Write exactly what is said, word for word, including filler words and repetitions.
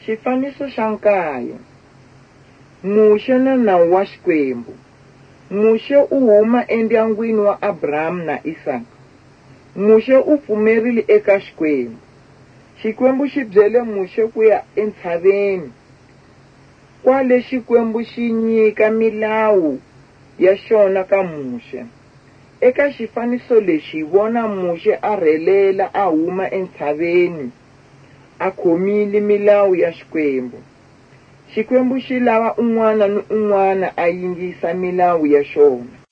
Xifaniso xa nkaye. Muxe na nawu wa Xikwembu. Muxe u huma endyangwini wa Abrahamu na Isaka. Muxe u pfumerile eka Xikwembu. Xikwembu xi byele Muxe ku ya entshaveni, kwale Xikwembu xi nyika milawu ya xona ka Muxe. Eka xifaniso lexi hi vona Muxe a rhelela a huma entshaveni a khomile milawu ya Xikwembu. Xikwembu xi lava un'wana ni un'wana a yingisa milawu ya xona.